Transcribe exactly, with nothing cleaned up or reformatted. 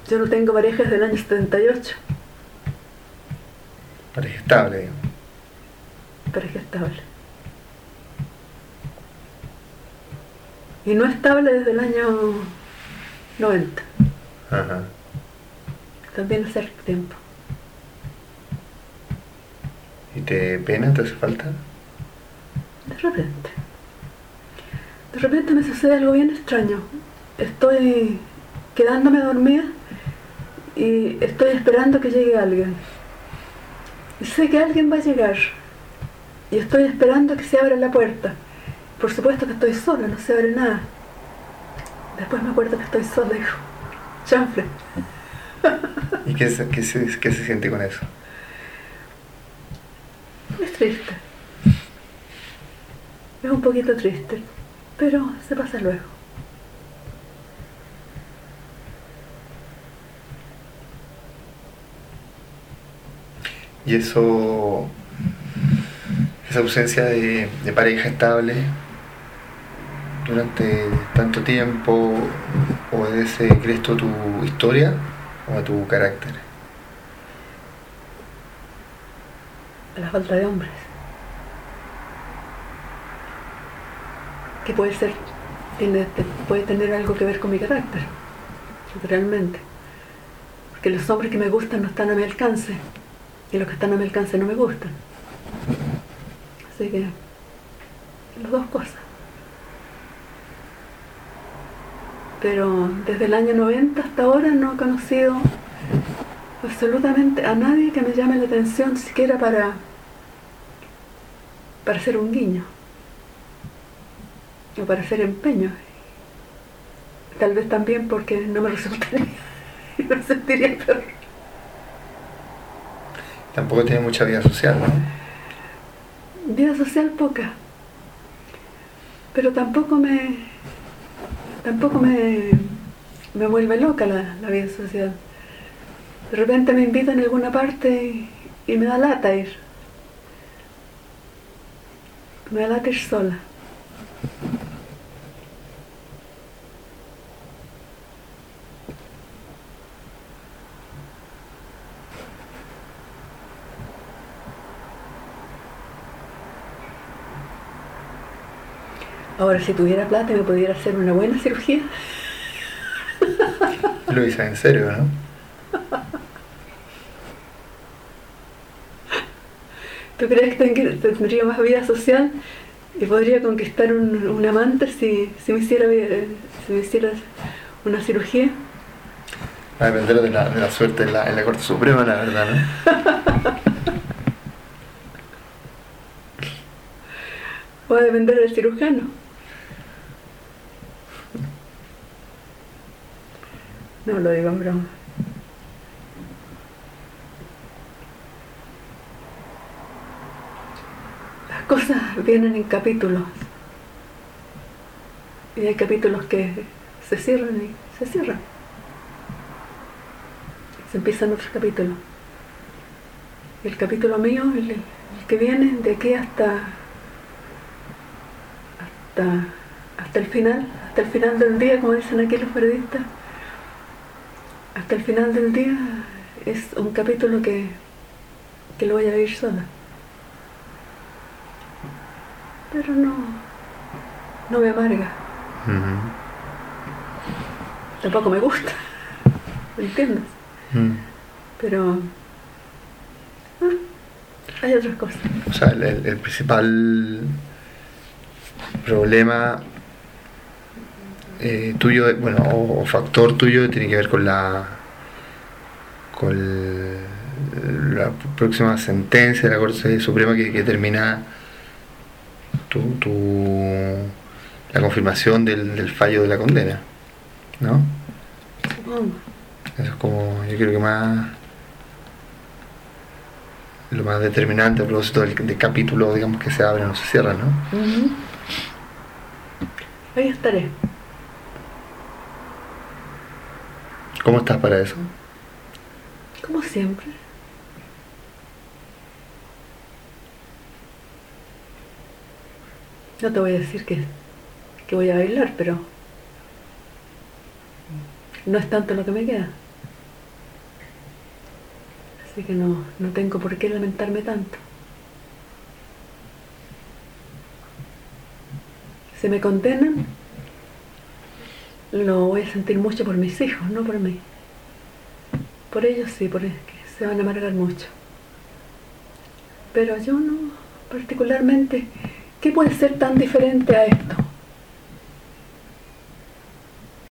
Yo no tengo pareja desde el año setenta y ocho. Pareja estable, digamos. Pareja estable. Y no estable desde el año noventa. Ajá. También hace tiempo. ¿Y te pena? ¿Te hace falta? De repente. De repente me sucede algo bien extraño. Estoy quedándome dormida y estoy esperando que llegue alguien. Y sé que alguien va a llegar. Y estoy esperando que se abra la puerta. Por supuesto que estoy sola, no se abre nada. Después me acuerdo que estoy sola y digo, chanfle. ¿Y qué se, qué, se, qué se siente con eso? Es triste. Es un poquito triste, pero se pasa luego. Y eso, esa ausencia de, de pareja estable durante tanto tiempo, ¿obedece, crees tú, a tu historia o a tu carácter? A la falta de hombres. Que puede ser, tiene, puede tener algo que ver con mi carácter, realmente. Porque los hombres que me gustan no están a mi alcance. Y los que están a mi alcance no me gustan. Así que, las dos cosas. Pero desde el año noventa hasta ahora no he conocido absolutamente a nadie que me llame la atención, siquiera para, para hacer un guiño. O para hacer empeño. Tal vez también porque no me resultaría, no me sentiría peor. Tampoco tiene mucha vida social, ¿no? Vida social poca. Pero tampoco me... Tampoco me... me vuelve loca la, la vida social. De repente me invitan a alguna parte y, y me da lata ir. Me da lata ir sola. Ahora, si tuviera plata y me pudiera hacer una buena cirugía. Lo dices en serio, ¿no? ¿Tú crees que tendría más vida social y podría conquistar un, un amante si, si, me hiciera, si me hiciera una cirugía? Va a depender de la, de la suerte en la, en la Corte Suprema, la verdad, ¿no? Va a depender del cirujano. No lo digo en broma. Las cosas vienen en capítulos. Y hay capítulos que se cierran y se cierran. Se empiezan otros capítulos. Y el capítulo mío, el, el que viene de aquí hasta, hasta, hasta el final, hasta el final del día, como dicen aquí los periodistas, hasta el final del día es un capítulo que, que lo voy a vivir sola. Pero no, no me amarga. Uh-huh. Tampoco me gusta, ¿me entiendes? Uh-huh. Pero ah, hay otras cosas. O sea, el, el, el principal problema eh, tuyo, bueno, o, o factor tuyo tiene que ver con la con el, la próxima sentencia de la Corte Suprema que, que termina tu, tu la confirmación del, del fallo de la condena, ¿no? Supongo. Eso es como, yo creo que más lo más determinante a propósito del, del capítulo, digamos, que se abre o no se cierra, ¿no? Uh-huh. Ahí estaré. ¿Cómo estás para eso? Como siempre. No te voy a decir que, que voy a bailar, pero no es tanto lo que me queda. Así que no, no tengo por qué lamentarme tanto. Si me condenan, lo voy a sentir mucho por mis hijos, no por mí. Por ellos sí, porque se van a amargar mucho. Pero yo no, particularmente, ¿qué puede ser tan diferente a esto?